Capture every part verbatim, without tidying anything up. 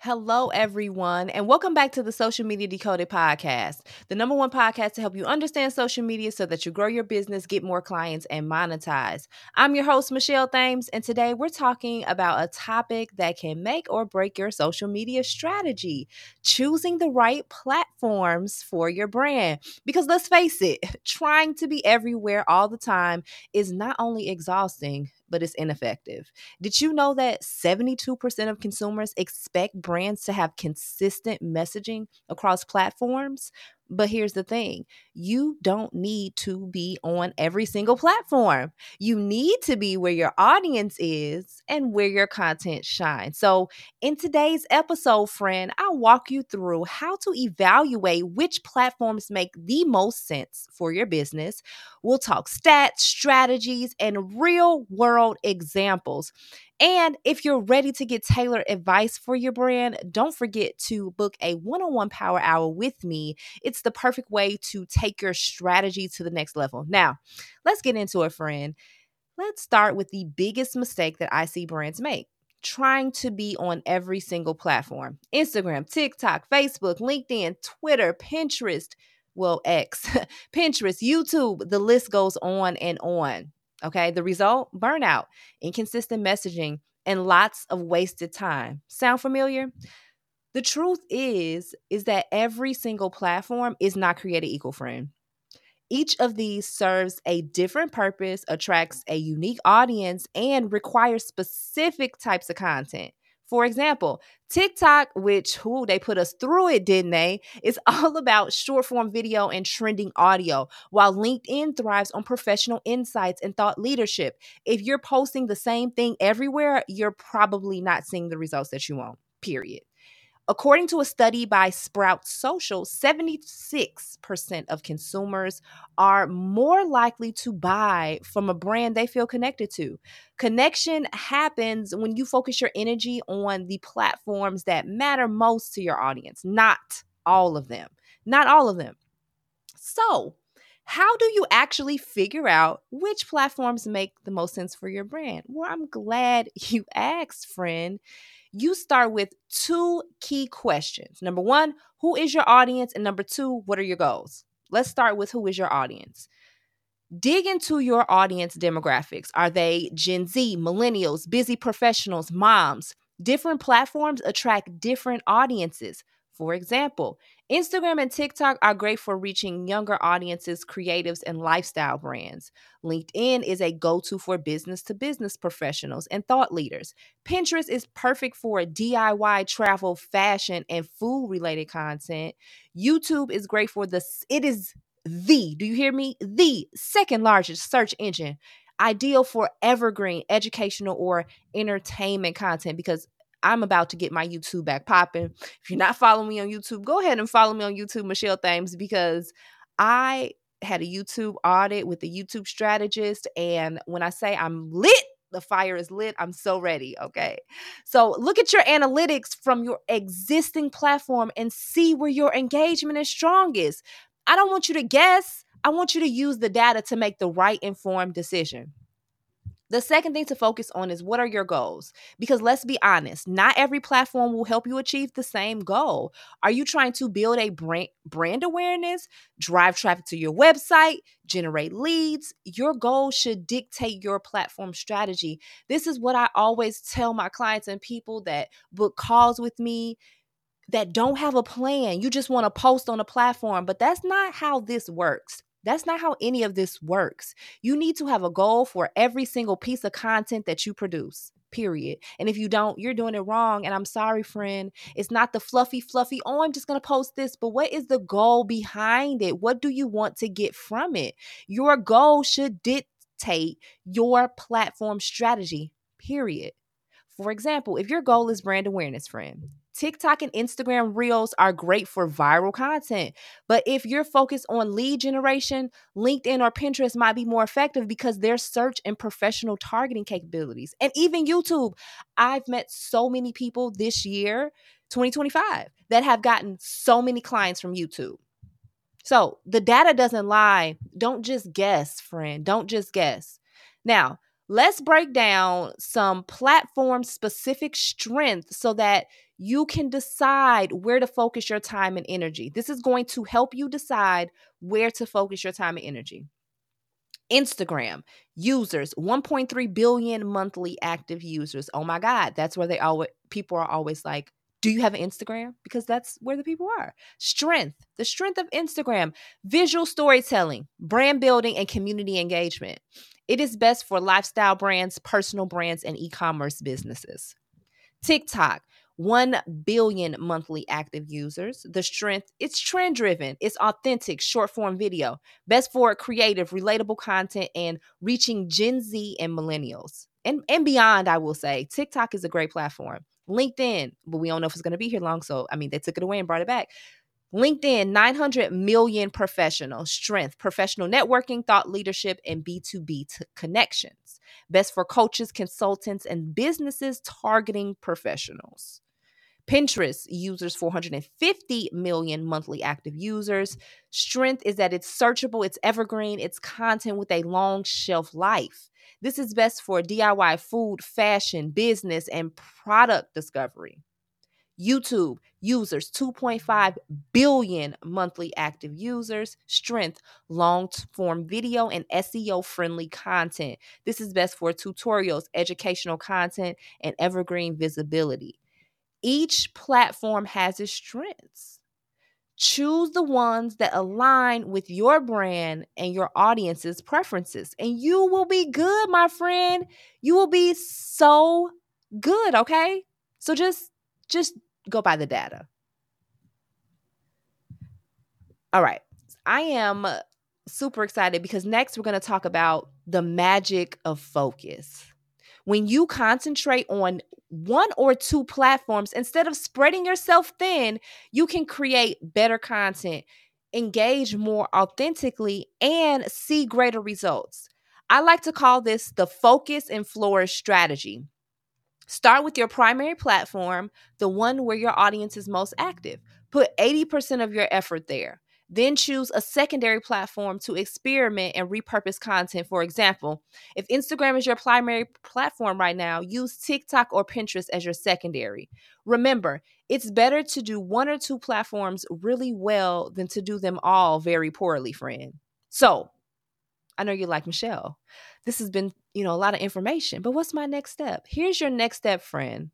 Hello, everyone, and welcome back to the Social Media Decoded podcast, the number one podcast to help you understand social media so that you grow your business, get more clients, and monetize. I'm your host, Michelle Thames, and today we're talking about a topic that can make or break your social media strategy, choosing the right platforms for your brand. Because let's face it, trying to be everywhere all the time is not only exhausting, but it's ineffective. Did you know that seventy-two percent of consumers expect brands to have consistent messaging across platforms? But here's the thing, you don't need to be on every single platform. You need to be where your audience is and where your content shines. So, in today's episode, friend, I'll walk you through how to evaluate which platforms make the most sense for your business. We'll talk stats, strategies, and real world examples. And if you're ready to get tailored advice for your brand, don't forget to book a one on one power hour with me. It's the perfect way to take your strategy to the next level. Now, let's get into it, friend. Let's start with the biggest mistake that I see brands make: trying to be on every single platform: Instagram, TikTok, Facebook, LinkedIn, Twitter, Pinterest, well, X, Pinterest, YouTube, the list goes on and on. Okay, the result: burnout, inconsistent messaging, and lots of wasted time. Sound familiar? The truth is, is that every single platform is not created equal, friend. Each of these serves a different purpose, attracts a unique audience, and requires specific types of content. For example, TikTok, which who they put us through it, didn't they? Is all about short form video and trending audio, while LinkedIn thrives on professional insights and thought leadership. If you're posting the same thing everywhere, you're probably not seeing the results that you want, period. According to a study by Sprout Social, seventy-six percent of consumers are more likely to buy from a brand they feel connected to. Connection happens when you focus your energy on the platforms that matter most to your audience, not all of them. Not all of them. So, how do you actually figure out which platforms make the most sense for your brand? Well, I'm glad you asked, friend. You start with two key questions. Number one, who is your audience? And number two, what are your goals? Let's start with who is your audience. Dig into your audience demographics. Are they Gen Z, millennials, busy professionals, moms? Different platforms attract different audiences. For example, Instagram and TikTok are great for reaching younger audiences, creatives, and lifestyle brands. LinkedIn is a go-to for business-to-business professionals and thought leaders. Pinterest is perfect for D I Y, travel, fashion, and food-related content. YouTube is great for the, it is the, do you hear me? The second largest search engine, ideal for evergreen educational or entertainment content, because I'm about to get my YouTube back popping. If you're not following me on YouTube, go ahead and follow me on YouTube, Michelle Thames, because I had a YouTube audit with the YouTube strategist. And when I say I'm lit, the fire is lit. I'm so ready. Okay. So look at your analytics from your existing platform and see where your engagement is strongest. I don't want you to guess. I want you to use the data to make the right informed decision. The second thing to focus on is, what are your goals? Because let's be honest, not every platform will help you achieve the same goal. Are you trying to build a brand, brand awareness, drive traffic to your website, generate leads? Your goal should dictate your platform strategy. This is what I always tell my clients and people that book calls with me that don't have a plan. You just want to post on a platform, but that's not how this works. That's not how any of this works. You need to have a goal for every single piece of content that you produce, period. And if you don't, you're doing it wrong. And I'm sorry, friend. It's not the fluffy, fluffy, oh, I'm just going to post this. But what is the goal behind it? What do you want to get from it? Your goal should dictate your platform strategy, period. For example, if your goal is brand awareness, friend, TikTok and Instagram Reels are great for viral content. But if you're focused on lead generation, LinkedIn or Pinterest might be more effective because their search and professional targeting capabilities. And even YouTube. I've met so many people this year, twenty twenty-five, that have gotten so many clients from YouTube. So the data doesn't lie. Don't just guess, friend. Don't just guess. Now, let's break down some platform specific strengths so that you can decide where to focus your time and energy. This is going to help you decide where to focus your time and energy. Instagram users, one point three billion monthly active users. Oh my God, that's where they always people are always like, do you have an Instagram? Because that's where the people are. Strength, the strength of Instagram, visual storytelling, brand building, and community engagement. It is best for lifestyle brands, personal brands, and e-commerce businesses. TikTok, one billion monthly active users. The strength, it's trend driven, it's authentic, short form video, best for creative, relatable content and reaching Gen Z and millennials. And, and beyond, I will say, TikTok is a great platform. LinkedIn, but we don't know if it's going to be here long. So, I mean, they took it away and brought it back. LinkedIn, nine hundred million professionals, strength, professional networking, thought leadership, and B two B t- connections. Best for coaches, consultants, and businesses targeting professionals. Pinterest users, four hundred fifty million monthly active users. Strength is that it's searchable, it's evergreen, it's content with a long shelf life. This is best for D I Y food, fashion, business, and product discovery. YouTube users, two point five billion monthly active users. Strength, long form video and S E O friendly content. This is best for tutorials, educational content, and evergreen visibility. Each platform has its strengths. Choose the ones that align with your brand and your audience's preferences, and you will be good, my friend. You will be so good, okay? So just just go by the data. All right. I am super excited because next we're going to talk about the magic of focus. When you concentrate on one or two platforms, instead of spreading yourself thin, you can create better content, engage more authentically, and see greater results. I like to call this the focus and flourish strategy. Start with your primary platform, the one where your audience is most active. Put eighty percent of your effort there. Then choose a secondary platform to experiment and repurpose content. For example, if Instagram is your primary platform right now, use TikTok or Pinterest as your secondary. Remember, it's better to do one or two platforms really well than to do them all very poorly, friend. So, I know you're like, Michelle, this has been, you know, a lot of information, but what's my next step? Here's your next step, friend.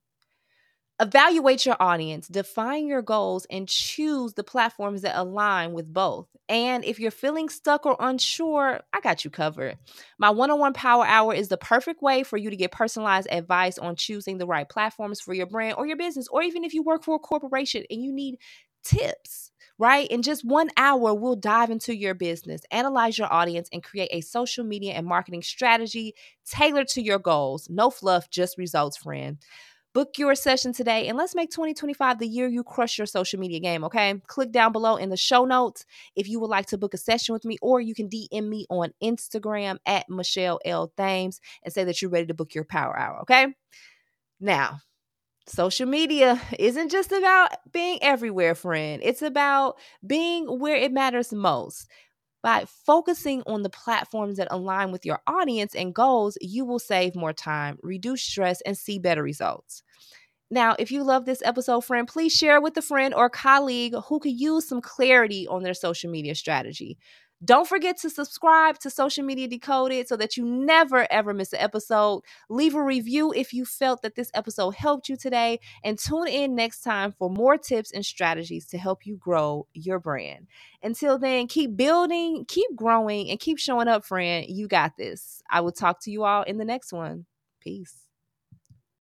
Evaluate your audience, define your goals, and choose the platforms that align with both. And if you're feeling stuck or unsure, I got you covered. My one-on-one Power Hour is the perfect way for you to get personalized advice on choosing the right platforms for your brand or your business, or even if you work for a corporation and you need tips, right? In just one hour, we'll dive into your business, analyze your audience, and create a social media and marketing strategy tailored to your goals. No fluff, just results, friend. Book your session today and let's make twenty twenty-five the year you crush your social media game, okay? Click down below in the show notes if you would like to book a session with me, or you can D M me on Instagram at Michelle L. Thames and say that you're ready to book your power hour, okay? Now, social media isn't just about being everywhere, friend. It's about being where it matters most. By focusing on the platforms that align with your audience and goals, you will save more time, reduce stress, and see better results. Now, if you love this episode, friend, please share it with a friend or colleague who could use some clarity on their social media strategy. Don't forget to subscribe to Social Media Decoded so that you never, ever miss an episode. Leave a review if you felt that this episode helped you today, and tune in next time for more tips and strategies to help you grow your brand. Until then, keep building, keep growing, and keep showing up, friend. You got this. I will talk to you all in the next one. Peace.